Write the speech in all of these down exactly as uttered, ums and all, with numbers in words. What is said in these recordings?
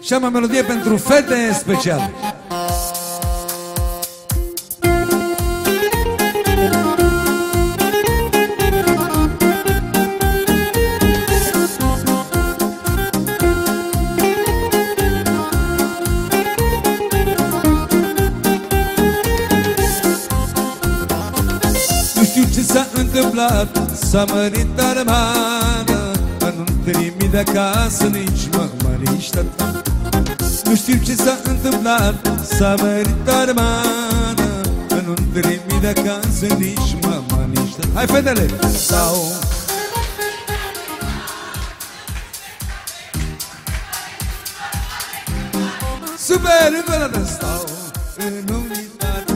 Și am o melodie pentru fete speciale. Nu știu ce s-a întâmplat, s-a mărit armada, dar nu-mi trimit de acasă nici mama, nici tata. Nu știu ce s-a întâmplat, s-a mărit armada, dar nu-mi trimit de acasă nici mama, nici tata. Hai, fetele! Stau Super! Încă o dată! Stau în unitate.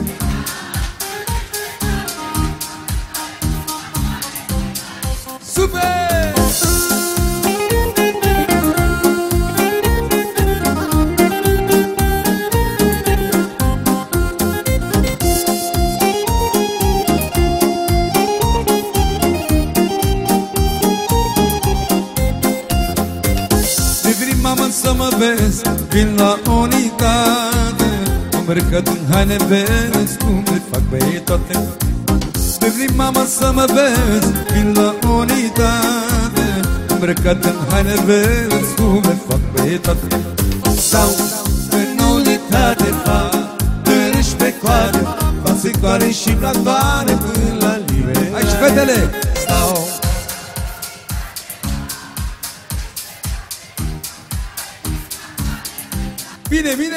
Super! De vrei, mamă, să mă vezi, vin la unitate, îmbrăcat în haine verzi, cum le fac pe toate. De vrei, mamă, să mă vezi, vin la unitate, îmbrăcat în haine verzi, cum le fac pe toate. Sau în unitate fac târâși pe coade, fac sectoare și platoane până la liberare. Hai și fetele! Stau Bine, bine!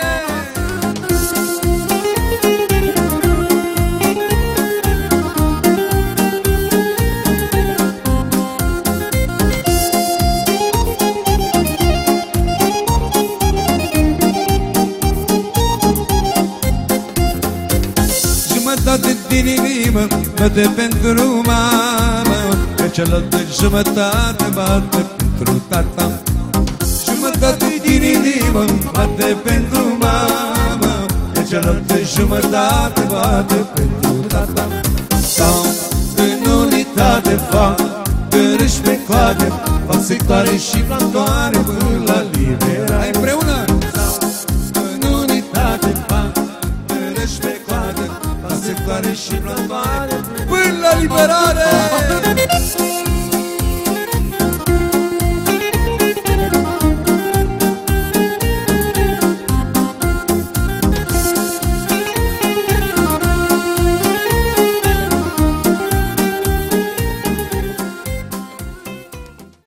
Jumătate din inimă bate pentru mama, pe cealaltă jumătate bate pentru tata. Jumătate din inimă bate pentru mama, pe cealaltă jumătate bate pentru tata. Stau în unitate, fac târâși pe coade, fac sectoare și plantoare până la liberare. Hai împreună! În unitate, fac târâși pe coade, fac sectoare și plantoare Până la liberare!